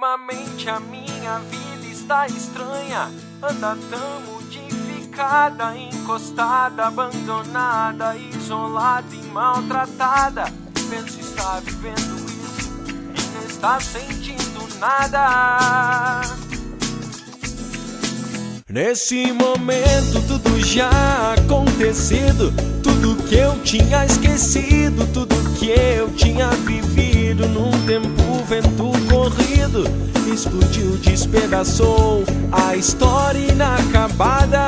Ultimamente a minha vida está estranha, anda tão modificada, encostada, abandonada, isolada e maltratada. Penso estar vivendo isso e não está sentindo nada. Nesse momento tudo já acontecido, tudo que eu tinha esquecido, tudo que eu tinha vivido num tempo vento corrido, explodiu, despedaçou a história inacabada.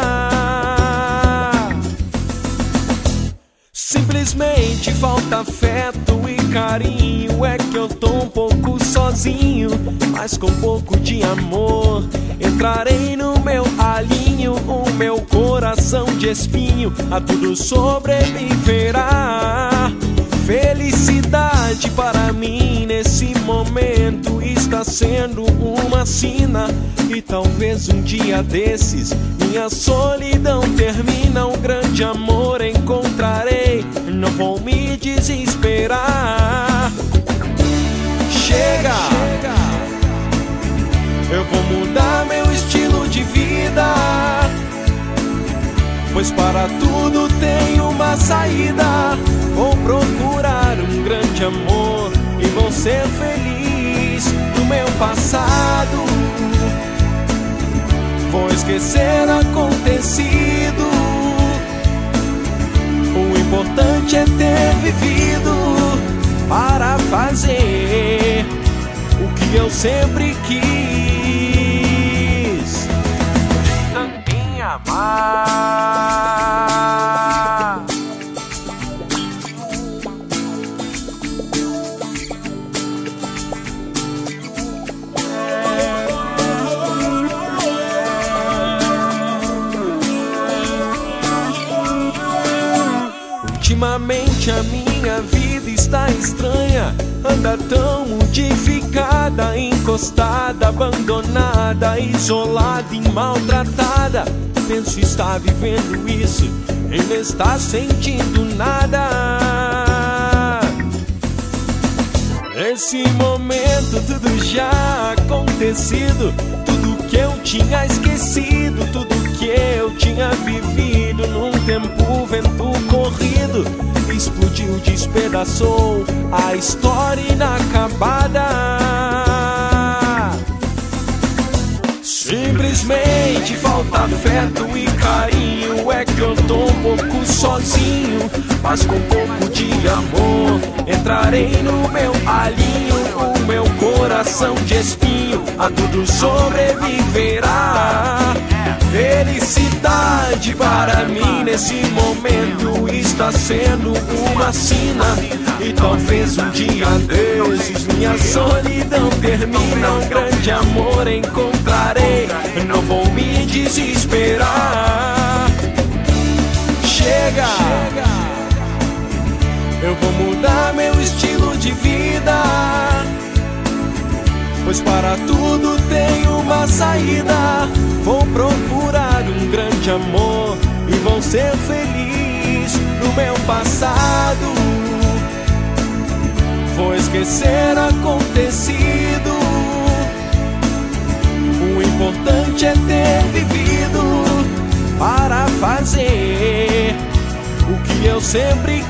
Simplesmente falta afeto e carinho, é que eu tô um pouco sozinho, mas com um pouco de amor entrarei no meu alinho. O meu coração de espinho a tudo sobreviverá. Felicidade para mim nesse momento está sendo uma sina, e talvez um dia desses minha solidão termina. Um grande amor encontrarei, não vou me desesperar. Chega, eu vou mudar meu estilo de vida, pois para tudo tem uma saída. Vou procurar um grande amor e vou ser feliz no meu passado. Vou esquecer acontecido, o importante é ter vivido para fazer o que eu sempre quis. Também amar. Ultimamente a minha vida está estranha, anda tão modificada, encostada, abandonada, isolada e maltratada. Penso estar vivendo isso e não está sentindo nada. Nesse momento tudo já acontecido, tudo que eu tinha esquecido, tudo que eu tinha vivido num tempo vento corrido, explodiu, despedaçou a história inacabada. Simplesmente falta afeto e carinho, é que eu tô um pouco sozinho, mas com um pouco de amor entrarei no meu alinho. O meu coração de espinho a tudo sobreviverá. Felicidade para mim nesse momento está sendo uma sina, e talvez um dia desses minha solidão termina. Um grande amor encontrarei, não vou me desesperar. Chega, eu vou mudar meu estilo de vida, pois para tudo tem uma saída. Vou procurar um grande amor e vou ser feliz no meu passado. Vou esquecer acontecido, o importante é ter vivido para fazer o que eu sempre